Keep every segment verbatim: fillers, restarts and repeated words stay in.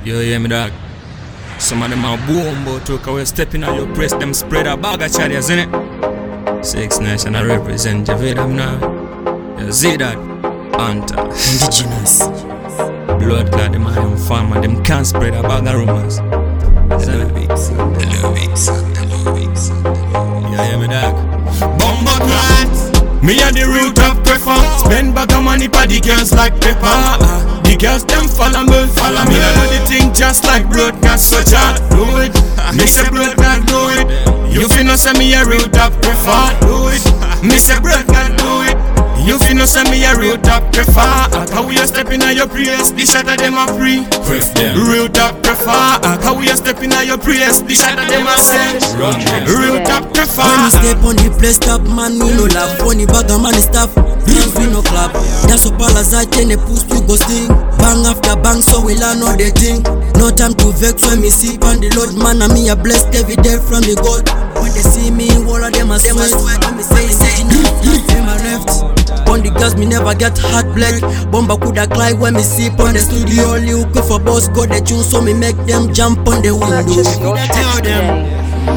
You hear me, dog? Some of them are boom, but took away stepping on your breast, them spread a bag of chariots, innit? Six Nation, I represent you, feel them now. You see that? Hunter. Indigenous. Blood clot, them are them farmer, them can't spread a bag of rumors. Hello, Vixen. Hello, Vixen. Hello, Vixen. You hear me, dog? Bomba clat. Me a the root of prefer. Spend bag of money for the girls like pepper. uh, The girls them follow me, follow me. I do the thing just like broadcast, so just do it. Me say broadcast do it. You finna say me a root of prefer. Do it. Me say broadcast do it. You finna say me a root of prefer. How we a stepping on your prayers? The shot of them a free. Quiff them. Root of prefer. How we a stepping on your prayers? The shot of them a send. Run them. Root of prefer. When we step on the place, stop man, we no laugh. Funny bag of money stuff, hands we no clap. That's up all as I ten the push to go sting. Bang after bang, so we learn all the thing. No time to vex when me see on the Lord. Man, and me a blessed every day from the God. When they see me, all of them a sweat. When me say, say, them a left. On the gas, me never get hot black. Bomba coulda cry when me see on the studio. Only who for boss got the tune, so me make them jump on the window. Tell them.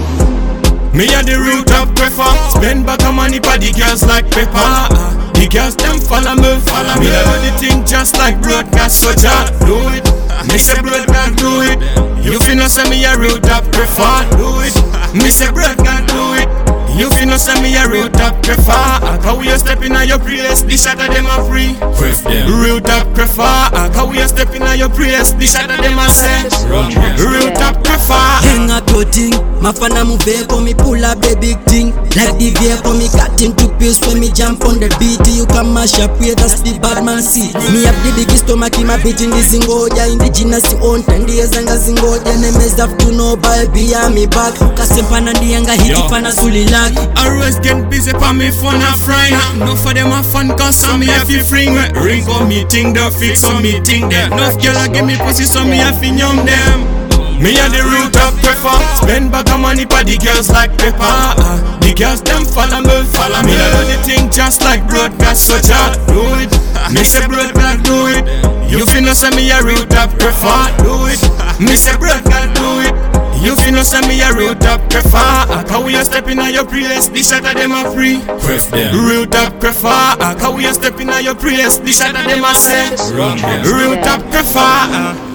Me a the root of prefer. Spend bag of money for the girls like pepper. uh, The girls them follow me, follow me. I do the thing just like broadcast, so just do it. Me say broadcast do it. You finna say me a root of prefer. Do it. Me say broadcast do it. You finna say me a root of prefer. How we a stepping on your prayers? The shot of them a free. Quiff them. Root of prefer. How we a stepping on your prayers? The shot of them a send. Run them. Root of prefer. Hang up your thing, mafana move for me pull up the big thing. Like the vehicle me cutting to piece when me jump on the beat. You can mash up with that's the bad man see. Me have the biggest stomach in my beat in the single. Yeah, indigenous own ten days and a single. The enemies have to know by behind me back. Kasempana the younger hit Yo. pana suli lag. I always get busy for me phone a fry. No for them a fun cause some me have to fring. Ring on meeting the fix on meeting them. No girl a give me pussy so me have to yum them. Me a the root of prefer. Spend bag of money for the girls like pepper. uh, The girls them follow me, follow me. I do the thing just like broadcast, so just do it. Me say broadcast do it. You finna say me a root of prefer. Do it. Me say broadcast do it. You finna say me a root of prefer. How we a stepping on your prayers? The shot of them a free. Quiff them. Root of prefer. How we a stepping on your prayers? The shot of them a send. Run them. Root of prefer.